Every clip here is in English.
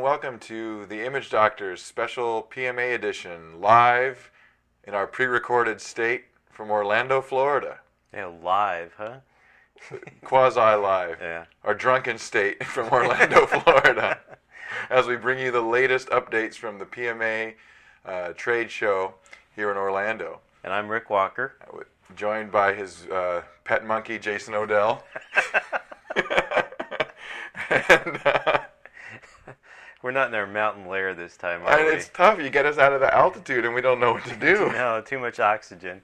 welcome to the Image Doctors special PMA edition, live in our pre-recorded state from Orlando, Florida. Yeah, live, huh? Quasi-live. Yeah. Our drunken state from Orlando, Florida, as we bring you the latest updates from the PMA trade show here in Orlando. And I'm Rick Walker. Joined by his pet monkey, Jason Odell. and, We're not in our mountain lair this time, are we? It's tough. You get us out of the altitude, and we don't know what to do. No, too much oxygen.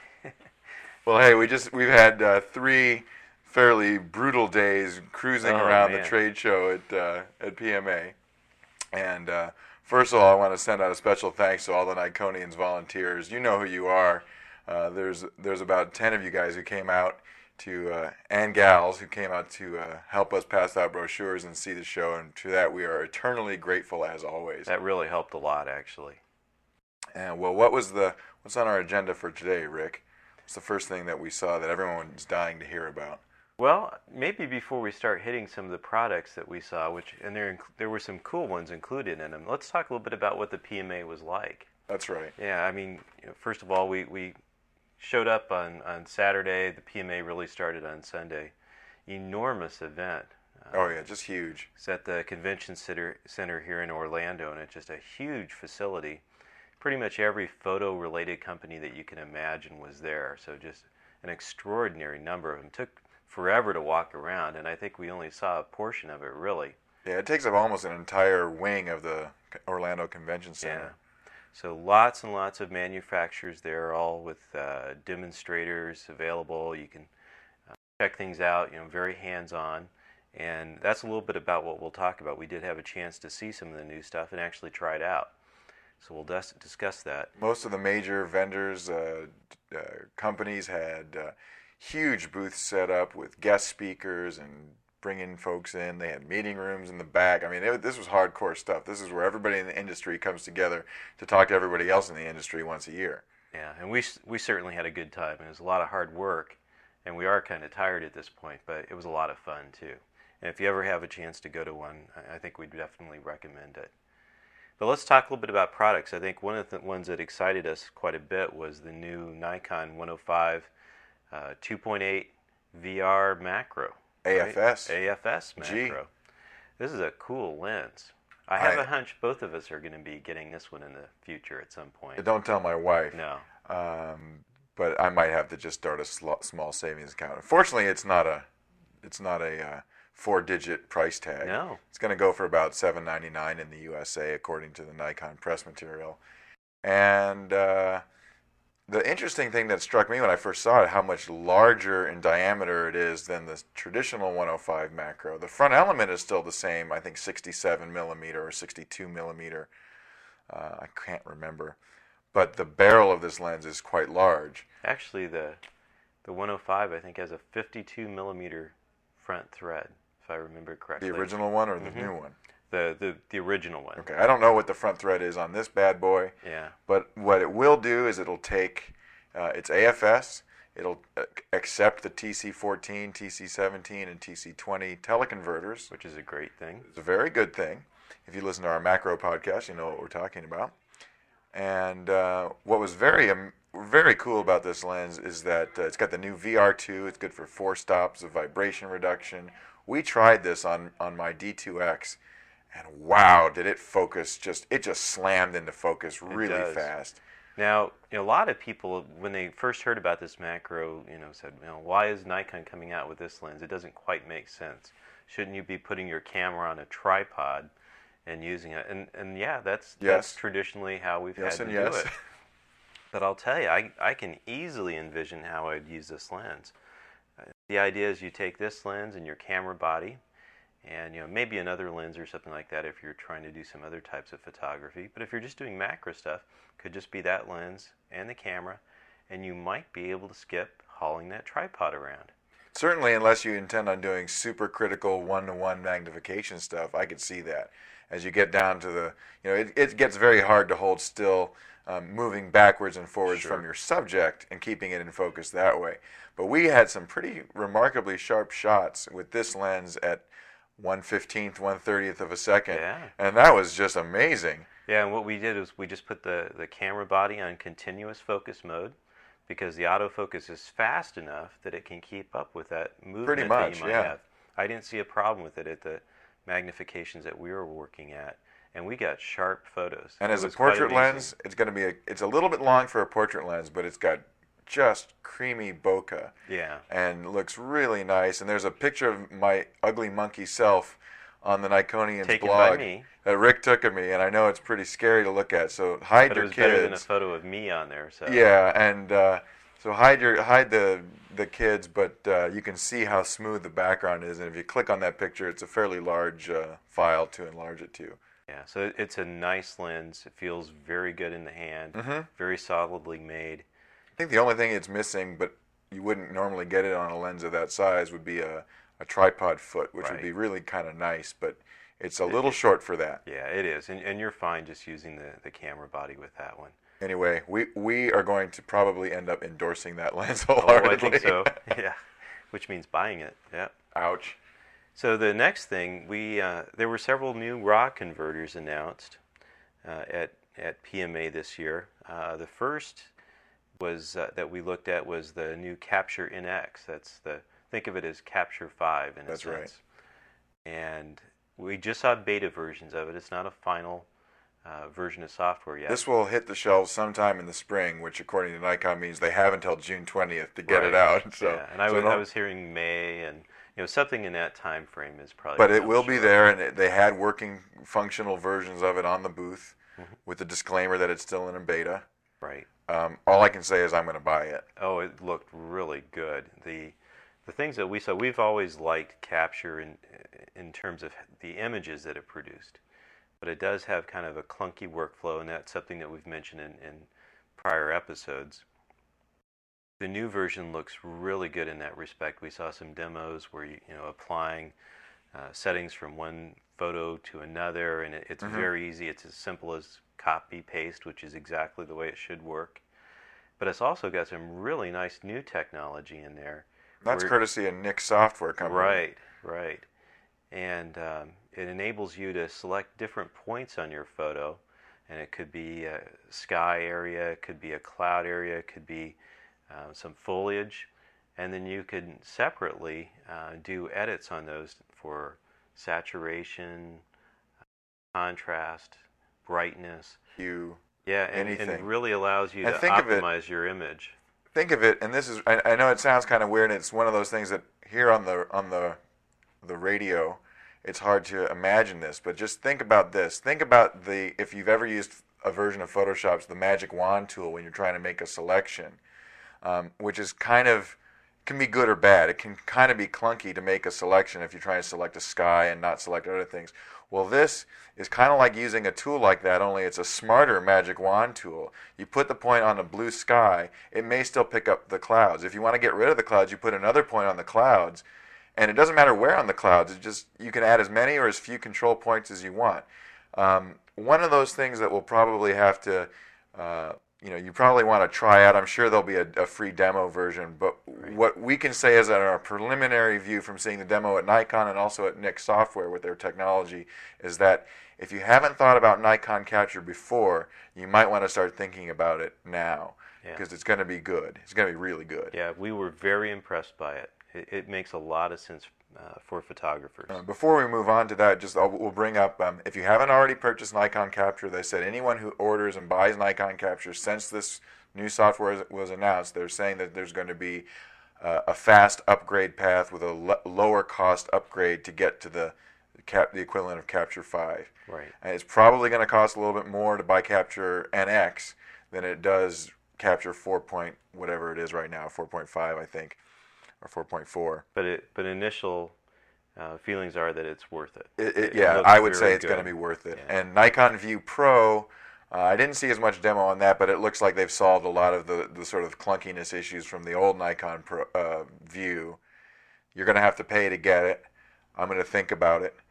Well, hey, we've had 3 fairly brutal days cruising around the trade show at PMA. And first of all, I want to send out a special thanks to all the Nikonians volunteers. You know who you are. There's about 10 of you guys who came out and gals who came out to help us pass out brochures and see the show, and to that we are eternally grateful as always. That really helped a lot, actually. And well, what's on our agenda for today, Rick? What's the first thing that we saw that everyone's dying to hear about? Well, maybe before we start hitting some of the products that we saw, and there were some cool ones included in them, let's talk a little bit about what the PMA was like. That's right. Yeah, I mean, first of all, we showed up on Saturday. The PMA really started on Sunday. Enormous event. Oh yeah, just huge. It's at the Convention Center here in Orlando, and it's just a huge facility. Pretty much every photo-related company that you can imagine was there. So just an extraordinary number of them. Took forever to walk around, and I think we only saw a portion of it, really. Yeah, it takes up almost an entire wing of the Orlando Convention Center. Yeah. So lots and lots of manufacturers there, all with demonstrators available. You can check things out, very hands-on. And that's a little bit about what we'll talk about. We did have a chance to see some of the new stuff and actually try it out. So we'll discuss that. Most of the major vendors, companies had huge booths set up with guest speakers and bringing folks in. They had meeting rooms in the back. I mean, this was hardcore stuff. This is where everybody in the industry comes together to talk to everybody else in the industry once a year. Yeah, and we certainly had a good time. It was a lot of hard work, and we are kind of tired at this point, but it was a lot of fun too. And if you ever have a chance to go to one, I think we'd definitely recommend it. But let's talk a little bit about products. I think one of the ones that excited us quite a bit was the new Nikon 105 2.8 VR macro. AFS. Right? AFS macro. This is a cool lens. I have a hunch both of us are going to be getting this one in the future at some point. Don't tell my wife. No. But I might have to just start a small savings account. Unfortunately, it's not a 4-digit price tag. No. It's going to go for about $7.99 in the USA, according to the Nikon press material. And the interesting thing that struck me when I first saw it, how much larger in diameter it is than the traditional 105 macro. The front element is still the same, I think 67 millimeter or 62 millimeter. I can't remember. But the barrel of this lens is quite large. Actually, the 105, I think, has a 52 millimeter front thread, if I remember correctly. The original one or the new one? The original one. Okay, I don't know what the front thread is on this bad boy. Yeah. But what it will do is it'll take its AFS, it'll accept the TC14, TC17, and TC20 teleconverters. Which is a great thing. It's a very good thing. If you listen to our macro podcast, you know what we're talking about. And what was very cool about this lens is that it's got the new VR2. It's good for 4 stops of vibration reduction. We tried this on my D2X. And wow, did it focus, it just slammed into focus really fast. Now, a lot of people, when they first heard about this macro, said, why is Nikon coming out with this lens? It doesn't quite make sense. Shouldn't you be putting your camera on a tripod and using it? And yeah, that's traditionally how we've had to do it. But I'll tell you, I can easily envision how I'd use this lens. The idea is you take this lens and your camera body, and maybe another lens or something like that if you're trying to do some other types of photography. But if you're just doing macro stuff, could just be that lens and the camera, and you might be able to skip hauling that tripod around. Certainly, unless you intend on doing super critical one-to-one magnification stuff, I could see that. As you get down to the, it gets very hard to hold still, moving backwards and forwards from your subject and keeping it in focus that way. But we had some pretty remarkably sharp shots with this lens at 1/15th, 1/30th of a second. Yeah. And that was just amazing. Yeah, and what we did is we just put the camera body on continuous focus mode, because the autofocus is fast enough that it can keep up with that movement Pretty much, that you might yeah. have. I didn't see a problem with it at the magnifications that we were working at, and we got sharp photos. And It as a was quite portrait amazing. lens, it's going to be it's a little bit long for a portrait lens, but it's got just creamy bokeh. Yeah. And looks really nice. And there's a picture of my ugly monkey self on the Nikonians Taken blog by me. that Rick took of me, and I know it's pretty scary to look at. So hide But your it was kids. better than a photo of me on there. So Yeah, and so hide the kids, but you can see how smooth the background is. And if you click on that picture, it's a fairly large file to enlarge it to. Yeah, so it's a nice lens. It feels very good in the hand, Mhm. very solidly made. I think the only thing it's missing, but you wouldn't normally get it on a lens of that size, would be a tripod foot, which would Right. be really kind of nice, but it's a little short for that. Yeah, it is, and you're fine just using the camera body with that one. Anyway, we are going to probably end up endorsing that lens Oh, wholeheartedly. I think so. Yeah, which means buying it. Yeah. Ouch. So the next thing, there were several new RAW converters announced at PMA this year. The first was that we looked at was the new Capture NX. Think of it as Capture 5 in a That's sense. right. And we just saw beta versions of it. It's not a final version of software yet. This will hit the shelves sometime in the spring, which according to Nikon means they have until June 20th to get it Right. out. So, yeah, and I was hearing May, and something in that time frame is probably. but it not will be sure. there, and they had working functional versions of it on the booth, Mhm. with the disclaimer that it's still in a beta. Right. All I can say is I'm going to buy it. Oh, it looked really good. The things that we saw, we've always liked Capture in terms of the images that it produced, but it does have kind of a clunky workflow, and that's something that we've mentioned in prior episodes. The new version looks really good in that respect. We saw some demos where applying settings from one photo to another, and it's Mhm. very easy. It's as simple as copy paste, which is exactly the way it should work. But it's also got some really nice new technology in there. That's courtesy of Nick Software Company. Right. And it enables you to select different points on your photo, and it could be a sky area, it could be a cloud area, it could be some foliage, and then you could separately do edits on those for saturation, contrast, brightness. Anything. And really allows you And to think of it- optimize your image. Think of it, and this is, I know it sounds kind of weird, and it's one of those things that here on the radio, it's hard to imagine this, but just think about this. Think about if you've ever used a version of Photoshop, it's the magic wand tool when you're trying to make a selection, which is can be good or bad. It can kind of be clunky to make a selection if you're trying to select a sky and not select other things. Well, this is kind of like using a tool like that, only it's a smarter magic wand tool. You put the point on a blue sky, it may still pick up the clouds. If you want to get rid of the clouds, you put another point on the clouds, and it doesn't matter where on the clouds. You can add as many or as few control points as you want. One of those things that we'll probably have to, you probably want to try out. I'm sure there'll be a free demo version, but Right. what we can say is that our preliminary view from seeing the demo at Nikon and also at Nick Software with their technology is that if you haven't thought about Nikon Capture before, you might want to start thinking about it now, Yeah. because it's going to be good. It's going to be really good. Yeah, we were very impressed by it. It makes a lot of sense for photographers. Before we move on to that, we'll bring up, if you haven't already purchased Nikon Capture, they said anyone who orders and buys Nikon Capture since this new software was announced, they're saying that there's going to be a fast upgrade path with a lower cost upgrade to get to the equivalent of Capture 5. Right. And it's probably going to cost a little bit more to buy Capture NX than it does Capture 4. Whatever it is right now, 4.5 I think, or 4.4. But initial feelings are that it's worth it. It Yeah, looks I would say very it's going to good. be worth it. Yeah. And Nikon View Pro, I didn't see as much demo on that, but it looks like they've solved a lot of the sort of clunkiness issues from the old Nikon View. You're going to have to pay to get it. I'm going to think about it.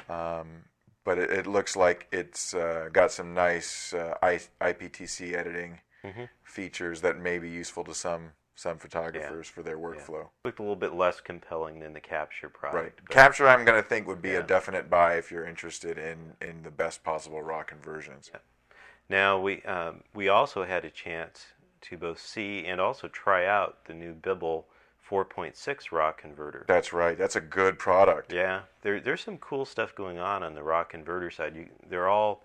But it looks like it's got some nice IPTC editing Mhm. features that may be useful to some some photographers for their workflow. Looked a little bit less compelling than the Capture product. Right. Capture, I'm going to think, would be a definite buy if you're interested in the best possible raw conversions. Yeah. Now, we also had a chance to both see and also try out the new Bibble 4.6 raw converter. That's right. That's a good product. Yeah. There's some cool stuff going on the raw converter side. They're all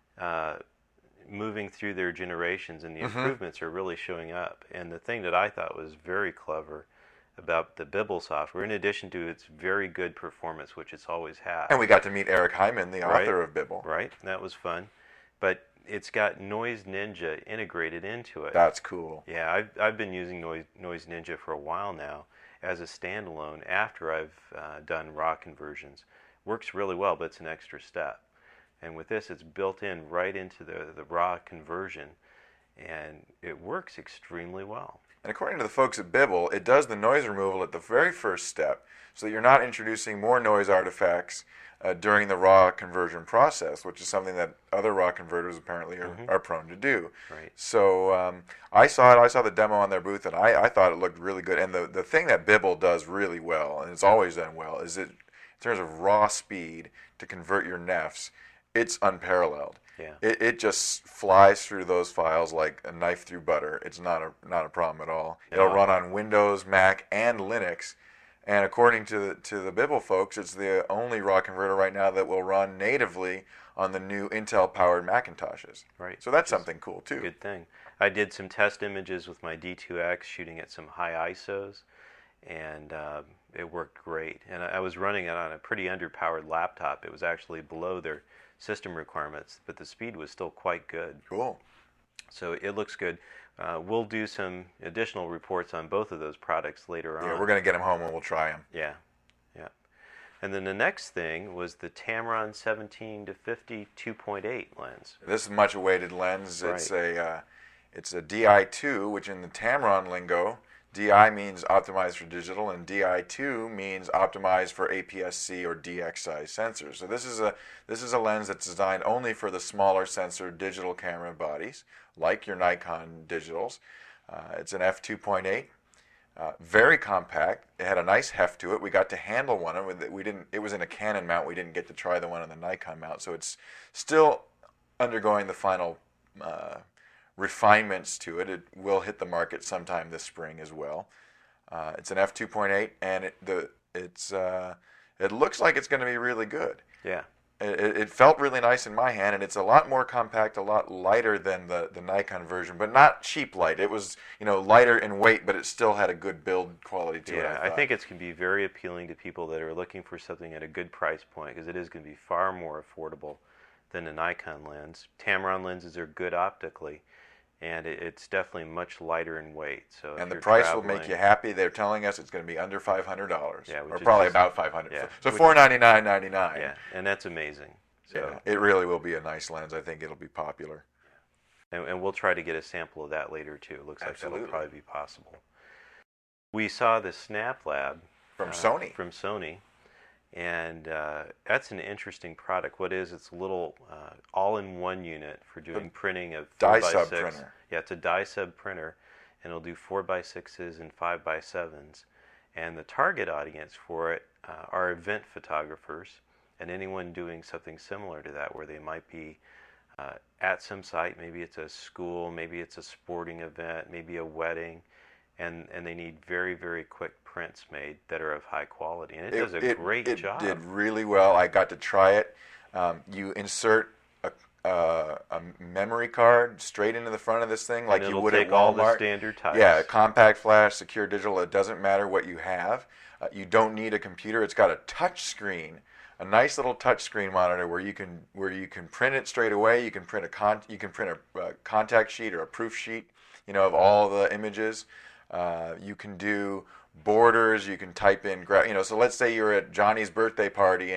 moving through their generations, and the improvements are really showing up. And the thing that I thought was very clever about the Bibble software, in addition to its very good performance, which it's always had. And we got to meet Eric Hyman, the author of Bibble. Right. That was fun. But it's got Noise Ninja integrated into it. That's cool. Yeah, I've been using Noise Ninja for a while now as a standalone after I've done raw conversions. Works really well, but it's an extra step. And with this, it's built in right into the raw conversion, and it works extremely well. And according to the folks at Bibble, it does the noise removal at the very first step, so that you're not introducing more noise artifacts during the raw conversion process, which is something that other raw converters apparently are prone to do. Right. So I saw the demo on their booth, and I thought it looked really good. And the thing that Bibble does really well, and it's always done well, is in terms of raw speed to convert your NEFs, it's unparalleled. Yeah. It just flies through those files like a knife through butter. It's not a problem at all. It'll run on Windows, Mac, and Linux. And according to the Bibble folks, it's the only raw converter right now that will run natively on the new Intel-powered Macintoshes. Right. So that's something cool too. Good thing. I did some test images with my D2X, shooting at some high ISOs, and it worked great. And I was running it on a pretty underpowered laptop. It was actually below their system requirements, but the speed was still quite good. Cool. So it looks good. We'll do some additional reports on both of those products later on. Yeah, we're going to get them home and we'll try them. Yeah. And then the next thing was the Tamron 17 to 50 2.8 lens. This is a much awaited lens. Right. It's a DI2, which in the Tamron lingo, DI means optimized for digital, and DI2 means optimized for APS-C or DX size sensors. So this is a lens that's designed only for the smaller sensor digital camera bodies, like your Nikon digitals. It's an f2.8, very compact. It had a nice heft to it. We got to handle one. It was in a Canon mount. We didn't get to try the one on the Nikon mount, so it's still undergoing the final refinements to it. It will hit the market sometime this spring as well. It's an f2.8, and it looks like it's going to be really good. Yeah. It felt really nice in my hand, and it's a lot more compact, a lot lighter than the Nikon version, but not cheap light. It was lighter in weight, but it still had a good build quality to it. Yeah, I think it's going to be very appealing to people that are looking for something at a good price point, because it is going to be far more affordable than a Nikon lens. Tamron lenses are good optically, and it's definitely much lighter in weight. So and the price will make you happy. They're telling us it's going to be under $500, or probably about $500. Yeah, so $499.99. Yeah, and that's amazing. So yeah, it really will be a nice lens. I think it'll be popular. And we'll try to get a sample of that later too. It looks like Absolutely. that'll probably be possible. We saw the Snap Lab from Sony. And that's an interesting product. What is it's a little all-in-one unit for doing printing of 4x6. Printer. Yeah, it's a die sub printer, and it'll do 4x6s and 5x7s. And the target audience for it are event photographers and anyone doing something similar to that, where they might be at some site. Maybe it's a school, maybe it's a sporting event, maybe a wedding, and they need very, very quick prints made that are of high quality, and it does a great job. It did really well. I got to try it. You insert a memory card straight into the front of this thing, like you would at Walmart. All the standard types. Yeah, compact flash, secure digital. It doesn't matter what you have. You don't need a computer. It's got a touch screen, a nice little touch screen monitor where you can print it straight away. You can print a contact sheet or a proof sheet, of all the images. You can do borders. You can type in, So let's say you're at Johnny's birthday party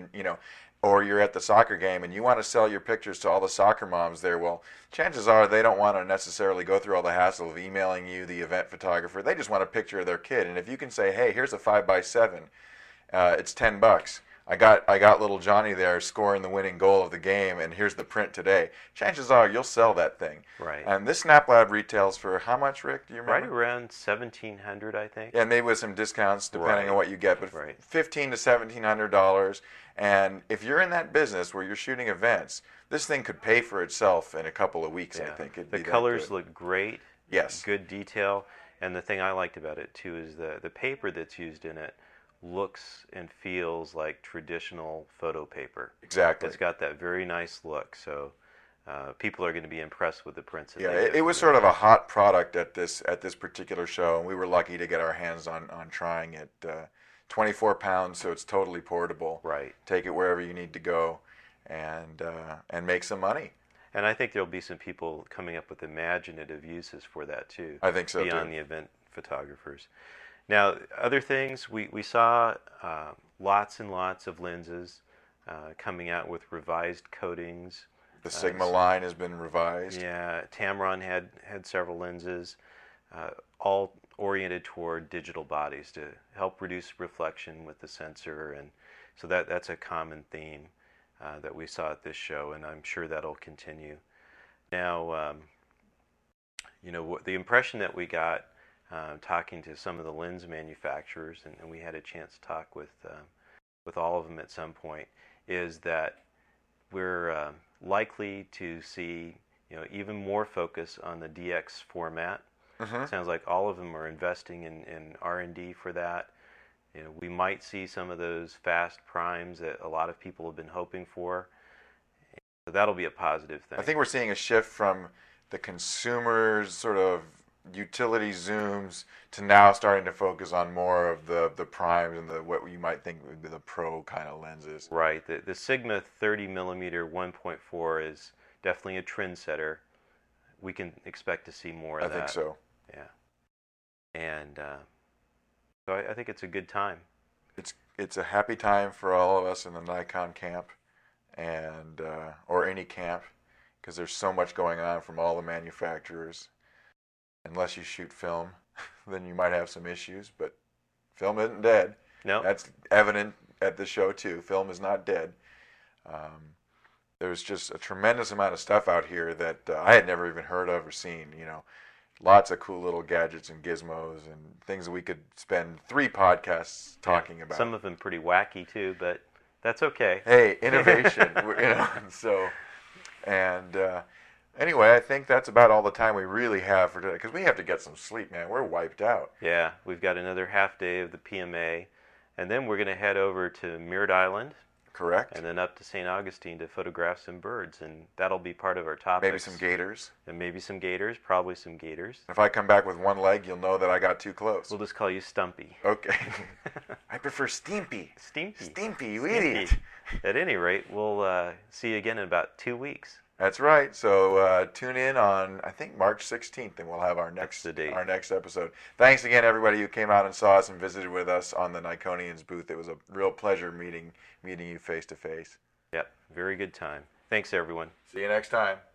or you're at the soccer game and you want to sell your pictures to all the soccer moms there. Well, chances are they don't want to necessarily go through all the hassle of emailing you the event photographer. They just want a picture of their kid. And if you can say, hey, here's a 5x7, it's $10. I got little Johnny there scoring the winning goal of the game, and here's the print today. Chances are you'll sell that thing. Right. And this SnapLab retails for how much, Rick? Do you remember? Right around $1,700, I think. Yeah, maybe with some discounts depending on what you get, but right. $1,500 to $1,700. And if you're in that business where you're shooting events, this thing could pay for itself in a couple of weeks. I think the colors look great. Yes. Good detail. And the thing I liked about it too is the paper that's used in it looks and feels like traditional photo paper. Exactly. It's got that very nice look. So people are going to be impressed with the prints. Yeah, it was sort of a hot product at this particular show, and we were lucky to get our hands on trying it. 24 pounds, so it's totally portable. Right. Take it wherever you need to go, and make some money. And I think there'll be some people coming up with imaginative uses for that too. I think so beyond too. the event photographers. Now, other things, we saw lots and lots of lenses coming out with revised coatings. The Sigma line has been revised. Yeah, Tamron had several lenses, all oriented toward digital bodies to help reduce reflection with the sensor, and so that's a common theme that we saw at this show, and I'm sure that'll continue. Now, the impression that we got talking to some of the lens manufacturers, and we had a chance to talk with all of them at some point, is that we're likely to see even more focus on the DX format. Mm-hmm. Sounds like all of them are investing in R&D for that. We might see some of those fast primes that a lot of people have been hoping for. So that'll be a positive thing. I think we're seeing a shift from the consumer's sort of utility zooms to now starting to focus on more of the primes and what you might think would be the pro kind of lenses. Right. The Sigma 30mm 1.4 is definitely a trendsetter. We can expect to see more of that. I think so. Yeah. And so I think it's a good time. It's a happy time for all of us in the Nikon camp, and or any camp, because there's so much going on from all the manufacturers. Unless you shoot film, then you might have some issues, but film isn't dead. No. That's evident at the show too. Film is not dead. There's just a tremendous amount of stuff out here that I had never even heard of or seen. Lots of cool little gadgets and gizmos and things that we could spend 3 podcasts talking about. Some of them pretty wacky too, but that's okay. Hey, innovation, So, and anyway, I think that's about all the time we really have for today, because we have to get some sleep, man. We're wiped out. Yeah, we've got another half day of the PMA, and then we're going to head over to Merritt Island. Correct. And then up to St. Augustine to photograph some birds, and that'll be part of our topics. Maybe some gators. And maybe some gators, probably some gators. If I come back with one leg, you'll know that I got too close. We'll just call you Stumpy. Okay. I prefer Steampy. Steampy, you idiot. At any rate, we'll see you again in about 2 weeks. That's right. So tune in on, I think, March 16th, and we'll have our next episode. Thanks again, everybody who came out and saw us and visited with us on the Nikonians booth. It was a real pleasure meeting you face to face. Yep, very good time. Thanks, everyone. See you next time.